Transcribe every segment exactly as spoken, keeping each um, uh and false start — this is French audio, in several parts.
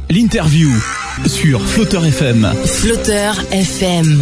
L'interview sur Flotteur F M. Flotteur F M.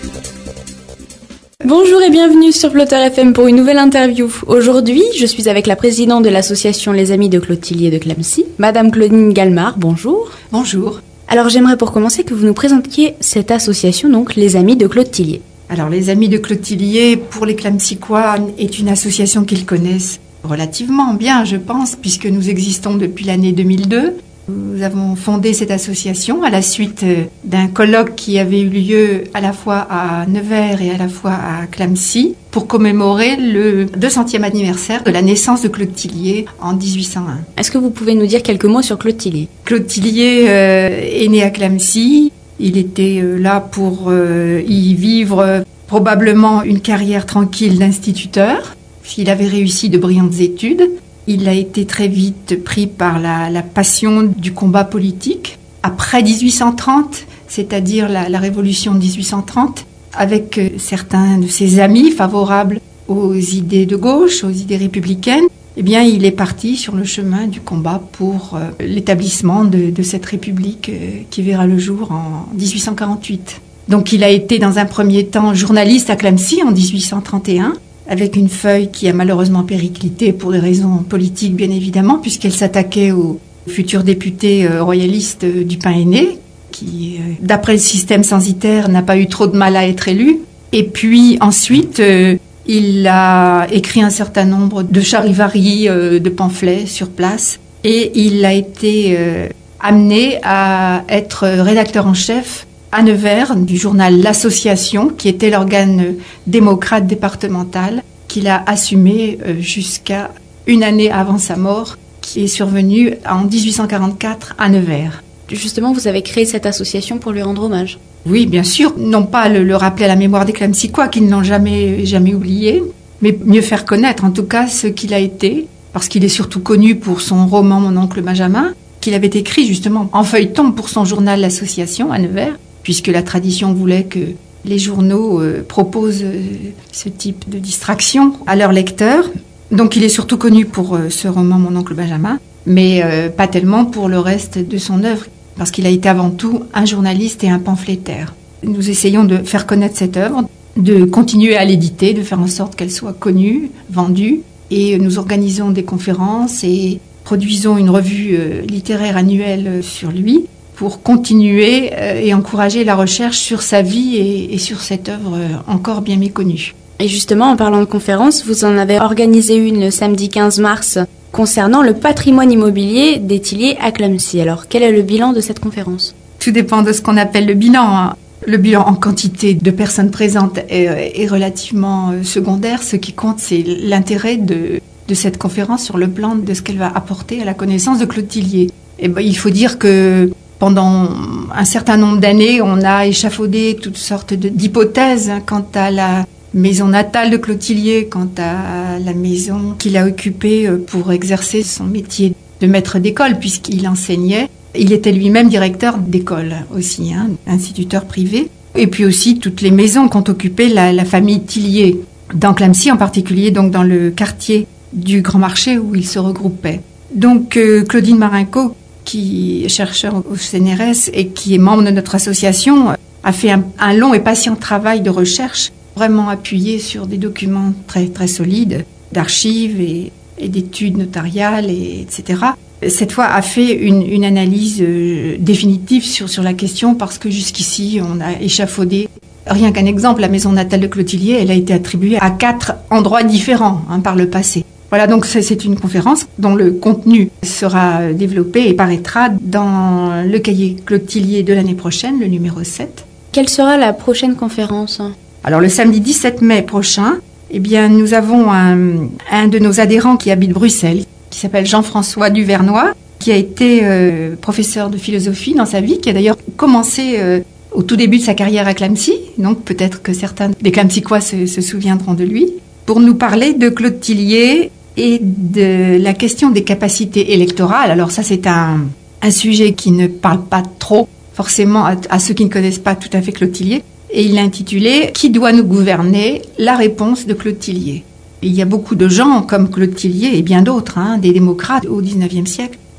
Bonjour et bienvenue sur Flotteur F M pour une nouvelle interview. Aujourd'hui, je suis avec la présidente de l'association Les Amis de Claude Tillier de Clamecy, Madame Claudine Galmard. Bonjour. Bonjour. Alors j'aimerais pour commencer que vous nous présentiez cette association, donc Les Amis de Claude Tillier. Alors Les Amis de Claude Tillier, pour les Clamecycois, est une association qu'ils connaissent relativement bien, je pense, puisque nous existons depuis l'année deux mille deux. Nous avons fondé cette association à la suite d'un colloque qui avait eu lieu à la fois à Nevers et à la fois à Clamecy pour commémorer le deux centième anniversaire de la naissance de Claude Tillier en dix-huit cent un. Est-ce que vous pouvez nous dire quelques mots sur Claude Tillier ? Claude Tillier euh, est né à Clamecy. Il était euh, là pour euh, y vivre euh, probablement une carrière tranquille d'instituteur. Il avait réussi de brillantes études. Il a été très vite pris par la, la passion du combat politique. Après dix-huit cent trente, c'est-à-dire la, la révolution de dix-huit cent trente, avec euh, certains de ses amis favorables aux idées de gauche, aux idées républicaines, eh bien, il est parti sur le chemin du combat pour euh, l'établissement de, de cette république euh, qui verra le jour en dix-huit cent quarante-huit. Donc, il a été dans un premier temps journaliste à Clamecy en dix-huit cent trente et un, avec une feuille qui a malheureusement périclité pour des raisons politiques, bien évidemment, puisqu'elle s'attaquait aux futurs députés euh, royalistes euh, du Pain-Aîné, qui, euh, d'après le système censitaire, n'a pas eu trop de mal à être élu. Et puis ensuite, euh, il a écrit un certain nombre de charivaris, euh, de pamphlets sur place, et il a été euh, amené à être rédacteur en chef à Nevers du journal L'Association, qui était l'organe démocrate départemental qu'il a assumé jusqu'à une année avant sa mort, qui est survenue en dix-huit cent quarante-quatre à Nevers. Justement, vous avez créé cette association pour lui rendre hommage. Oui, bien sûr, non pas le, le rappeler à la mémoire des Clamecycois qu'ils n'ont jamais, jamais oublié, mais mieux faire connaître en tout cas ce qu'il a été, parce qu'il est surtout connu pour son roman Mon oncle Benjamin, qu'il avait écrit justement en feuilleton pour son journal L'Association à Nevers, puisque la tradition voulait que les journaux euh, proposent euh, ce type de distraction à leurs lecteurs. Donc il est surtout connu pour euh, ce roman Mon oncle Benjamin, mais euh, pas tellement pour le reste de son œuvre, parce qu'il a été avant tout un journaliste et un pamphlétaire. Nous essayons de faire connaître cette œuvre, de continuer à l'éditer, de faire en sorte qu'elle soit connue, vendue, et nous organisons des conférences et produisons une revue euh, littéraire annuelle sur lui, pour continuer euh, et encourager la recherche sur sa vie et, et sur cette œuvre euh, encore bien méconnue. Et justement, en parlant de conférences, vous en avez organisé une le samedi quinze mars concernant le patrimoine immobilier des Tillier à Clamecy. Alors, quel est le bilan de cette conférence ? Tout dépend de ce qu'on appelle le bilan, hein. Le bilan en quantité de personnes présentes est, est relativement euh, secondaire. Ce qui compte, c'est l'intérêt de, de cette conférence sur le plan de ce qu'elle va apporter à la connaissance de Claude Tillier. Et ben, il faut dire que pendant un certain nombre d'années, on a échafaudé toutes sortes de, d'hypothèses hein, quant à la maison natale de Claude Tillier, quant à la maison qu'il a occupée pour exercer son métier de maître d'école, puisqu'il enseignait. Il était lui-même directeur d'école aussi, hein, instituteur privé. Et puis aussi toutes les maisons qu'ont occupées la, la famille Tillier, dans Clamecy en particulier, donc dans le quartier du Grand Marché où ils se regroupaient. Donc euh, Claudine Marinco, qui est chercheur au C N R S et qui est membre de notre association, a fait un, un long et patient travail de recherche, vraiment appuyé sur des documents très, très solides, d'archives et, et d'études notariales, et, etc. Cette fois, a fait une, une analyse euh, définitive sur, sur la question, parce que jusqu'ici, on a échafaudé. Rien qu'un exemple, la maison natale de Claude Tillier, elle a été attribuée à quatre endroits différents hein, par le passé. Voilà, donc c'est une conférence dont le contenu sera développé et paraîtra dans le cahier Claude Tillier de l'année prochaine, le numéro sept. Quelle sera la prochaine conférence ? Alors le samedi dix-sept mai prochain, eh bien, nous avons un, un de nos adhérents qui habite Bruxelles, qui s'appelle Jean-François Duvernois, qui a été euh, professeur de philosophie dans sa vie, qui a d'ailleurs commencé euh, au tout début de sa carrière à Clamecy, donc peut-être que certains des Clamecycois se, se souviendront de lui, pour nous parler de Claude Tillier et de la question des capacités électorales. Alors ça, c'est un, un sujet qui ne parle pas trop forcément à, à ceux qui ne connaissent pas tout à fait Claude Tillier. Et il l'a intitulé « Qui doit nous gouverner ? La réponse de Claude Tillier ». Il y a beaucoup de gens comme Claude Tillier et bien d'autres, hein, des démocrates au dix-neuvième siècle,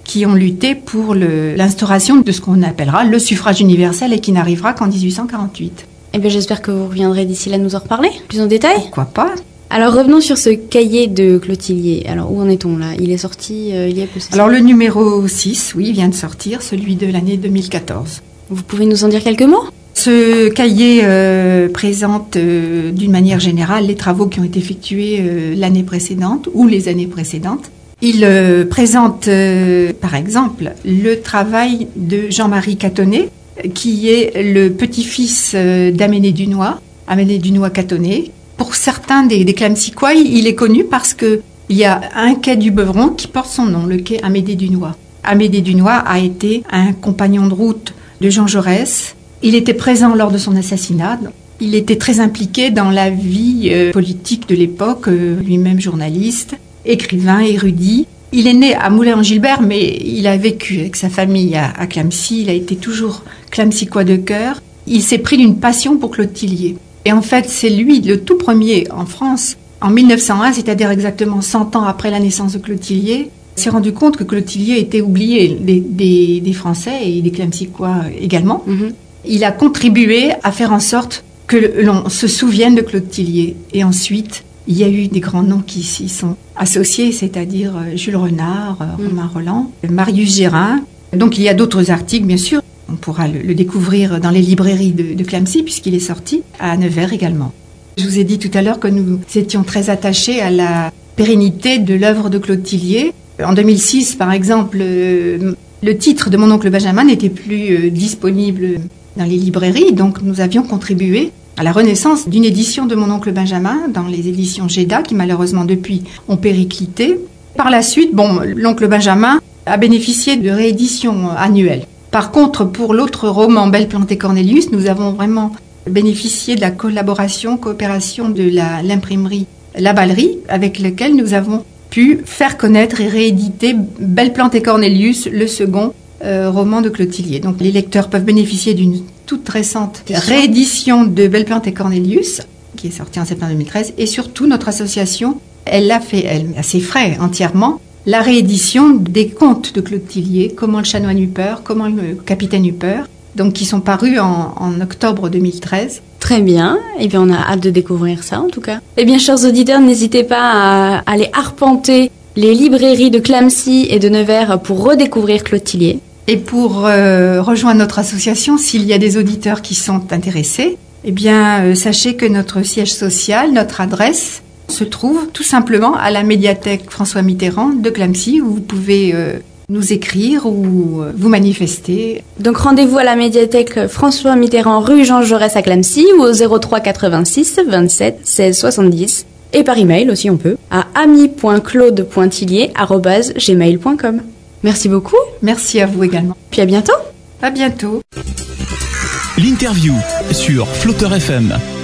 qui ont lutté pour le, l'instauration de ce qu'on appellera le suffrage universel et qui n'arrivera qu'en dix-huit cent quarante-huit. Eh bien, j'espère que vous reviendrez d'ici là nous en reparler, plus en détail. Pourquoi pas ? Alors, revenons sur ce cahier de Clotillier. Alors, où en est-on là ? Il est sorti euh, il y a peu. Alors, le numéro six, oui, vient de sortir, celui de l'année deux mille quatorze. Vous pouvez nous en dire quelques mots ? Ce cahier euh, présente euh, d'une manière générale les travaux qui ont été effectués euh, l'année précédente ou les années précédentes. Il euh, présente euh, par exemple le travail de Jean-Marie Catonnet, qui est le petit-fils euh, d'Aménée Dunois, Aménée Dunois-Catonnet. Pour certains des, des Clamecycois, il est connu parce que il y a un quai du Beuvron qui porte son nom, le quai Amédée Dunois. Amédée Dunois a été un compagnon de route de Jean Jaurès. Il était présent lors de son assassinat. Il était très impliqué dans la vie euh, politique de l'époque, euh, lui-même journaliste, écrivain, érudit. Il est né à Moulins-en-Gilbert, mais il a vécu avec sa famille à, à Clamecy. Il a été toujours Clamecycois de cœur. Il s'est pris d'une passion pour Clotillier. Et en fait, c'est lui le tout premier en France, en mille neuf cent un, c'est-à-dire exactement cent ans après la naissance de Clotillier, s'est rendu compte que Clotillier était oublié des, des, des Français et des Clamecycois également. Mm-hmm. Il a contribué à faire en sorte que l'on se souvienne de Clotillier. Et ensuite, il y a eu des grands noms qui s'y sont associés, c'est-à-dire Jules Renard, mm. Romain Rolland, Marius Gérin. Donc il y a d'autres articles, bien sûr. On pourra le, le découvrir dans les librairies de, de Clamecy, puisqu'il est sorti à Nevers également. Je vous ai dit tout à l'heure que nous étions très attachés à la pérennité de l'œuvre de Clotillier. En deux mille six, par exemple, le, le titre de Mon oncle Benjamin n'était plus euh, disponible dans les librairies, donc nous avions contribué à la renaissance d'une édition de Mon oncle Benjamin dans les éditions Géda, qui malheureusement depuis ont périclité. Par la suite, bon, l'oncle Benjamin a bénéficié de rééditions annuelles. Par contre, pour l'autre roman, Belle Plante et Cornelius, nous avons vraiment bénéficié de la collaboration, coopération de la, l'imprimerie La Ballerie, avec laquelle nous avons pu faire connaître et rééditer Belle Plante et Cornelius, le second euh, roman de Clotillier. Donc les lecteurs peuvent bénéficier d'une toute récente réédition de Belle Plante et Cornelius, qui est sortie en septembre deux mille treize, et surtout notre association, elle l'a fait, elle, à ses frais entièrement, la réédition des contes de Clotillier, Comment le chanoine eut peur, Comment le capitaine eut peur, donc qui sont parus en, en octobre deux mille treize. Très bien, et bien on a hâte de découvrir ça en tout cas. Eh bien chers auditeurs, n'hésitez pas à aller arpenter les librairies de Clamecy et de Nevers pour redécouvrir Clotillier. Et pour euh, rejoindre notre association, s'il y a des auditeurs qui sont intéressés, eh bien euh, sachez que notre siège social, notre adresse, se trouve tout simplement à la médiathèque François Mitterrand de Clamecy, où vous pouvez euh, nous écrire ou euh, vous manifester. Donc rendez-vous à la médiathèque François Mitterrand, rue Jean Jaurès à Clamecy, ou au zéro trois quatre-vingt-six vingt-sept seize soixante-dix. Et par email aussi on peut, à ami point claude point tillier arobase gmail point com. Merci beaucoup. Merci à vous également. Puis à bientôt. À bientôt. L'interview sur Flotteur F M.